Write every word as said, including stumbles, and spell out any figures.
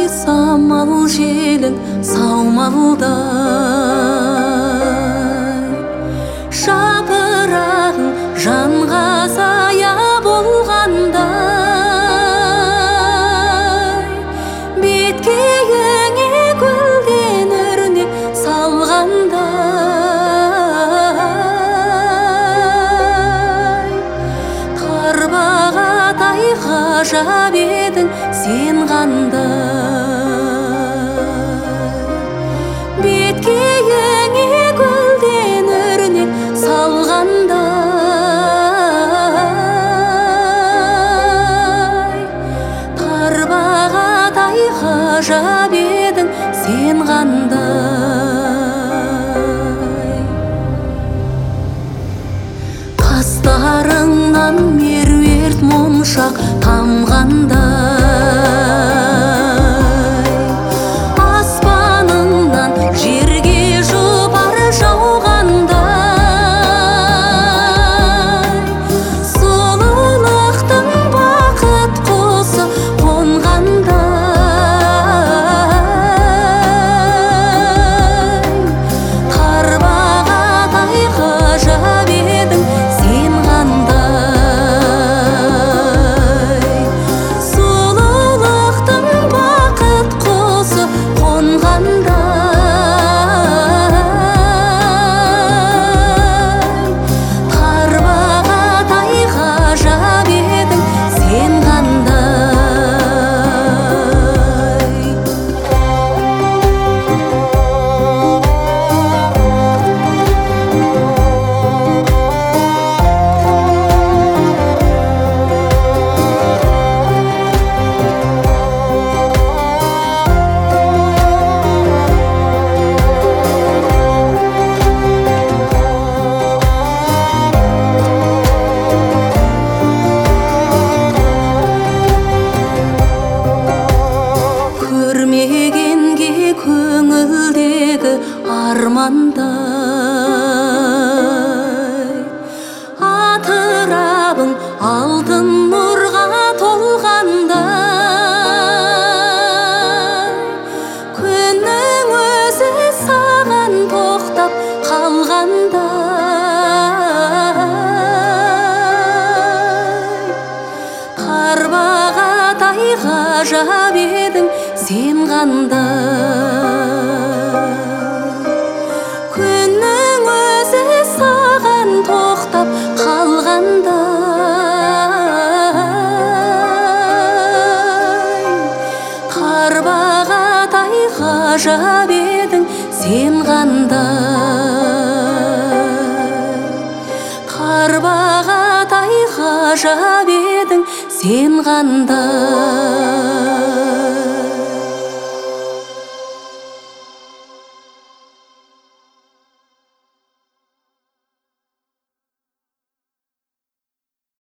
самал желің саумалдай, жапырағың жанға сая болғандай, беткейіңе гүлден өрнек салғандай, тарбағатай ғажап едің сен қандай, беткейіңе гүлден өрнек салғандай, тарбағатай ғажап едің сен қандай. Қастарыңнан меруерт моншақ тамғандай, аспаныңнан жерге жұпар жауғандай, сұлулықтың бақыт құсы қонғандай, тарбағатай ғажап едің сен қандай, сұлулықтың бақыт құсы қонғандай, тарбағатай ғажап едің сен қандай. Көрмегенге көңілдегі армандай, атырабың алтын нұрға толғандай, күннің өзі саған тоқтап қалғандай, тарбағатай ғажап едің сен қандай, күннің өзі саған тоқтап қалғандай, тарбағатай ғажап едің сен қандай, тарбағатай ғажап едің сен қандай.